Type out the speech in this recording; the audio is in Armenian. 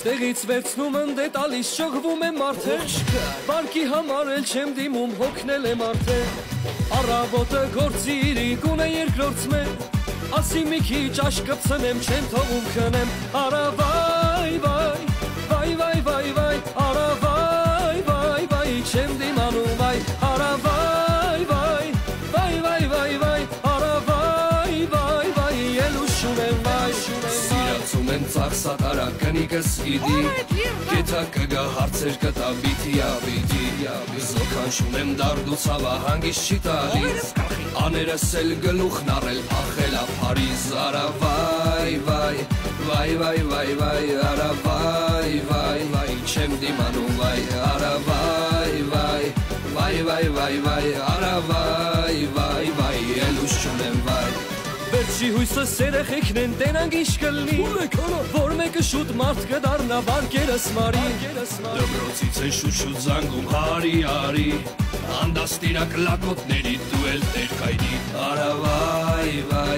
Ստեղից վերցնում եմ դե տալիս շողվում եմ մարդեր Վարկի համար էլ չեմ դիմում հոգնել եմ արդեն Առավոտը գործիրի գունե երկրորդս մեր Ասի մի քիչ աշկպցնեմ չեմ թողում քնեմ Արա վայ վայ վայ վայ վայ վայ Արա վայ վայ վայ չեմ դիմանում վայ Արա վայ վայ վայ վայ վայ վայ Արա վայ վայ վայ էլ ուշում եմ վայ Սիրացում եմ ծախսատարա կնիկս իդի Կետա կգա հարցեր կտա բիթի Զոքանշում եմ դարդուցավա հանգիստ չի տալիս Աներս էլ գլուխն առել ախելա Փարիզ Արա վայ վայ վայ վայ վայ վայ Արա վայ վայ վայ չեմ դիմանում վայ Արա վայ վայ վայ վայ վայ վայ Արա վայ վայ վայ էլ ուշում եմ վայ Վերջի հույսս երեխեքն են տենանք ինչ կլնի Որ մեկը շուտ մարդ կդառնա վարկերս մարի Դպրոցից են շուտ զանգում հարի Անդաստիրակ լակոտների դու էլ տեր կայնի Արա վայ վայ